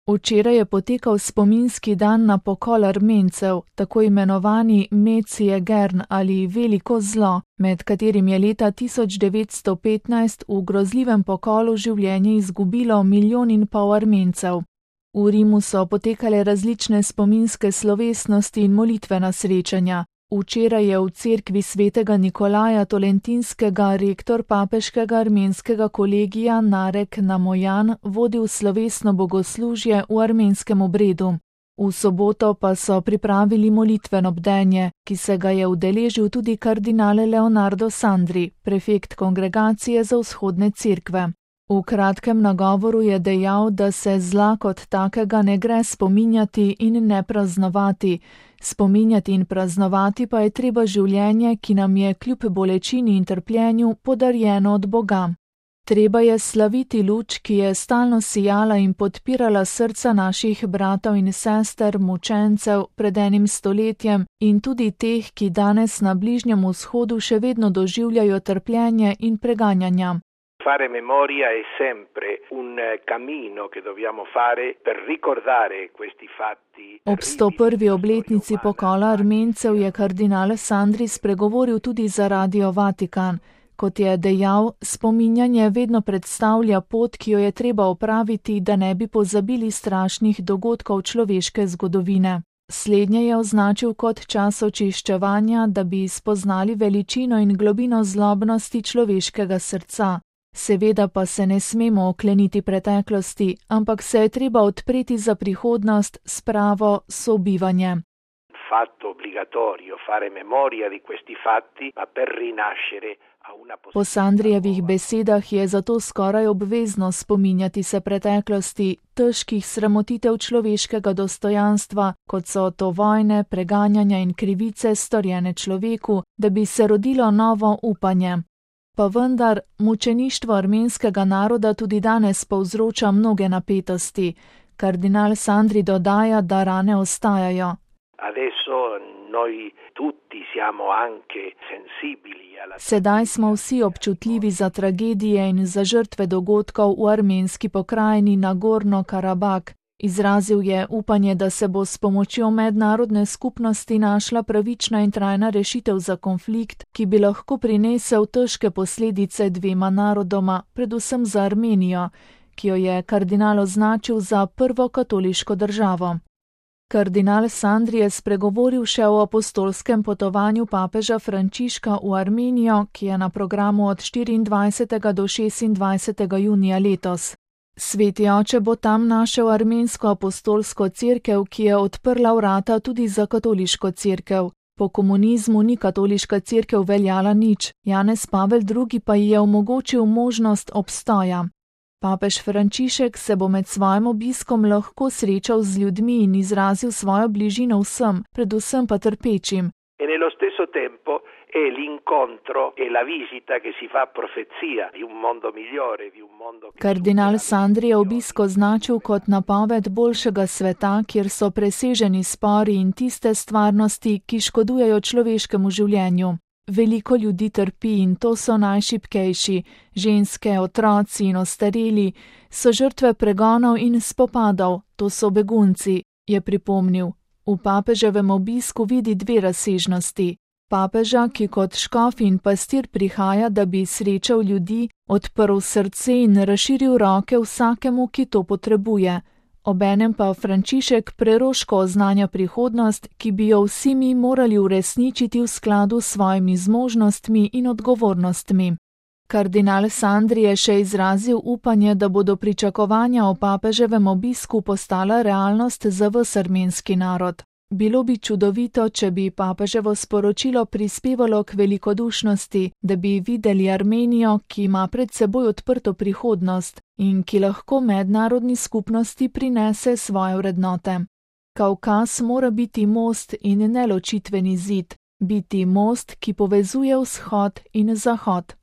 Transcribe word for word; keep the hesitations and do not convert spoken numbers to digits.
Včeraj je potekal spominski dan na pokol Armencev, tako imenovani Metz-Jegern ali veliko zlo, med katerim je leta tisoč devetsto petnajst v grozljivem pokolu življenje izgubilo milijon in pol Armencev. V Rimu so potekale različne spominske slovesnosti in molitvena srečanja. Včeraj je v cerkvi svetega Nikolaja Tolentinskega rektor papeškega armenskega kolegija Narek Namojan vodil slovesno bogoslužje v armenskem obredu. V soboto pa so pripravili molitveno bdenje, ki se ga je udeležil tudi kardinal Leonardo Sandri, prefekt kongregacije za vzhodne cerkve. V kratkem nagovoru je dejal, da se zla kot takega ne gre spominjati in ne praznovati. Spominjati in praznovati pa je treba življenje, ki nam je kljub bolečini in trpljenju podarjeno od Boga. Treba je slaviti luč, ki je stalno sijala in podpirala srca naših bratov in sester, mučencev pred enim stoletjem in tudi teh, ki danes na Bližnjem vzhodu še vedno doživljajo trpljenje in preganjanja. Fare memoria è sempre un cammino che dobbiamo fare per ricordare questi fatti. Ob sto prvi obletnici pokola Armencev je kardinal Sandri spregovoril tudi za Radio Vatikan. Kot je dejal, spominjanje vedno predstavlja pot, ki jo je treba opraviti, da ne bi pozabili strašnih dogodkov človeške zgodovine. Slednje je označil kot čas očiščevanja, da bi spoznali veličino in globino zlobnosti človeškega srca. Seveda pa se ne smemo okleniti preteklosti, ampak se je treba odpreti za prihodnost s pravo sobivanje. Fatto obbligatorio fare memoria di questi fatti, ma per rinascere a una Po Sandrijevih besedah je zato skoraj obvezno spominjati se preteklosti, težkih sramotitev človeškega dostojanstva, kot so to vojne, preganjanja in krivice storjene človeku, da bi se rodilo novo upanje. Pa vendar, mučeništvo armenskega naroda tudi danes povzroča mnoge napetosti. Kardinal Sandri dodaja, da rane ostajajo. Adesso noi tutti siamo anche sensibili alla Sedaj smo vsi občutljivi za tragedije in za žrtve dogodkov v armenski pokrajini Nagorno-Karabak. Izrazil je upanje, da se bo s pomočjo mednarodne skupnosti našla pravična in trajna rešitev za konflikt, ki bi lahko prinesel težke posledice dvema narodoma, predvsem za Armenijo, ki jo je kardinal označil za prvo katoliško državo. Kardinal Sandri je spregovoril še o apostolskem potovanju papeža Frančiška v Armenijo, ki je na programu od štiriindvajsetega do šestindvajsetega junija letos. Sveti oče bo tam našel armensko apostolsko cerkev, ki je odprla vrata tudi za katoliško cerkev. Po komunizmu ni katoliška cerkev veljala nič, Janez Pavel drugi pa ji je omogočil možnost obstoja. Papež Frančišek se bo med svojim obiskom lahko srečal z ljudmi in izrazil svojo bližino vsem, predvsem pa trpečim. E nello stesso tempo è l'incontro e la visita che si fa profezia di un mondo migliore, di un mondo che... Kardinal Sandri je obisk označil kot napoved boljšega sveta, kjer so preseženi spori in tiste stvarnosti, ki škodujejo človeškemu življenju. Veliko ljudi trpi in to so najšibkejši, ženske, otroci in ostareli, so žrtve pregonov in spopadov, to so begunci, je pripomnil. V papeževem obisku vidi dve razsežnosti. Papeža, ki kot škof in pastir prihaja, da bi srečal ljudi, odprl srce in razširil roke vsakemu, ki to potrebuje. Obenem pa Frančišek preroško oznanja prihodnost, ki bi jo vsi mi morali uresničiti v skladu s svojimi zmožnostmi in odgovornostmi. Kardinal Sandri je še izrazil upanje, da bodo pričakovanja o papeževem obisku postala realnost za ves armenski narod. Bilo bi čudovito, če bi papeževo sporočilo prispevalo k velikodušnosti, da bi videli Armenijo, ki ima pred seboj odprto prihodnost in ki lahko mednarodni skupnosti prinese svoje vrednote. Kavkaz mora biti most in ne ločitveni zid, biti most, ki povezuje vzhod in zahod.